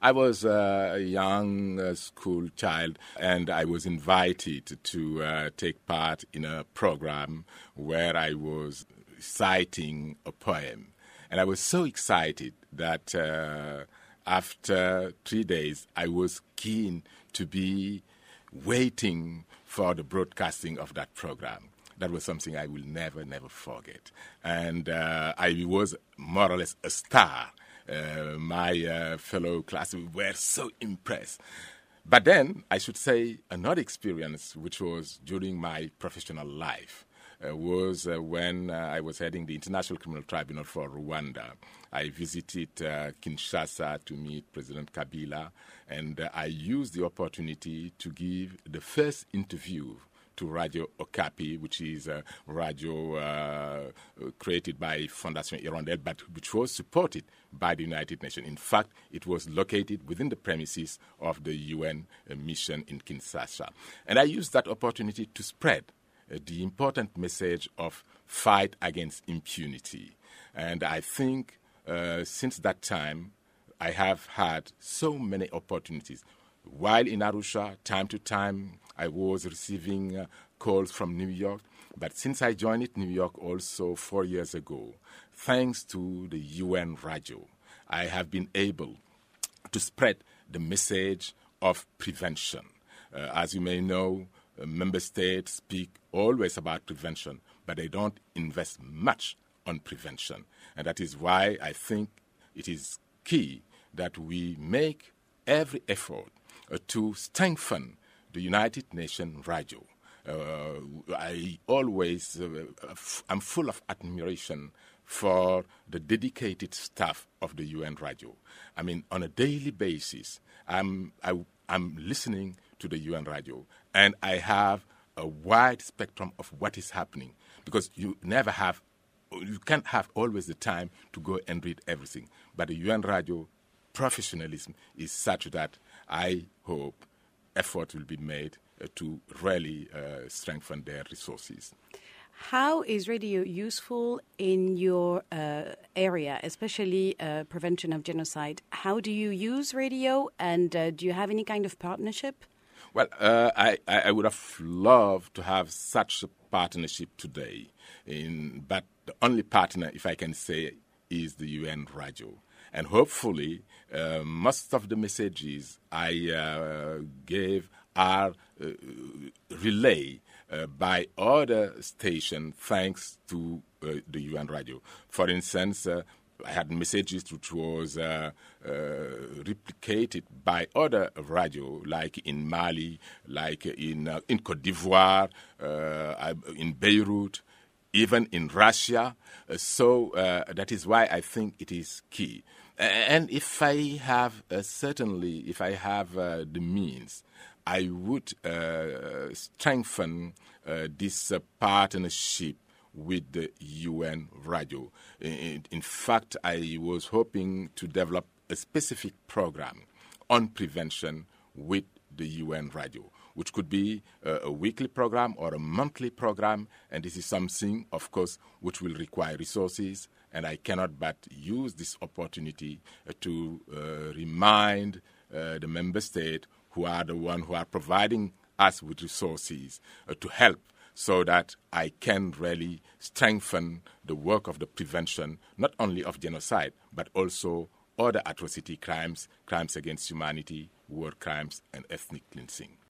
I was a young school child, and I was invited to take part in a program where I was citing a poem. And I was so excited that after 3 days, I was keen to be waiting for the broadcasting of that program. That was something I will never forget. And I was more or less a star. My fellow classmates were so impressed. But then, I should say, another experience, which was during my professional life, was when I was heading the International Criminal Tribunal for Rwanda. I visited Kinshasa to meet President Kabila, and I used the opportunity to give the first interview to Radio Okapi, which is a radio created by Fondation Hirondelle, but which was supported by the United Nations. In fact, it was located within the premises of the UN mission in Kinshasa. And I used that opportunity to spread the important message of fight against impunity. And I think since that time, I have had so many opportunities. While in Arusha, time to time, I was receiving calls from New York. But since I joined New York also 4 years ago, thanks to the UN Radio, I have been able to spread the message of prevention. As you may know, member states speak always about prevention, but they don't invest much on prevention. And that is why I think it is key that we make every effort to strengthen the United Nations Radio. I always am full of admiration for the dedicated staff of the UN Radio. I mean, on a daily basis, I'm listening to the UN Radio, and I have a wide spectrum of what is happening, because you can't have always the time to go and read everything. But the UN Radio professionalism is such that I hope effort will be made to really strengthen their resources. How is radio useful in your area, especially prevention of genocide? How do you use radio, and do you have any kind of partnership? Well, I would have loved to have such a partnership today, but the only partner, if I can say, is the UN Radio. And hopefully, most of the messages I gave are relayed by other stations thanks to the UN Radio. For instance, I had messages which was replicated by other radio, like in Mali, like in Côte d'Ivoire, in Beirut, even in Russia. So that is why I think it is key. And if I have the means, I would strengthen this partnership with the UN Radio. In fact, I was hoping to develop a specific program on prevention with the UN Radio, which could be a weekly program or a monthly program. And this is something, of course, which will require resources. And I cannot but use this opportunity to remind the member state, who are the ones who are providing us with resources, to help, so that I can really strengthen the work of the prevention, not only of genocide, but also other atrocity crimes, crimes against humanity, war crimes, and ethnic cleansing.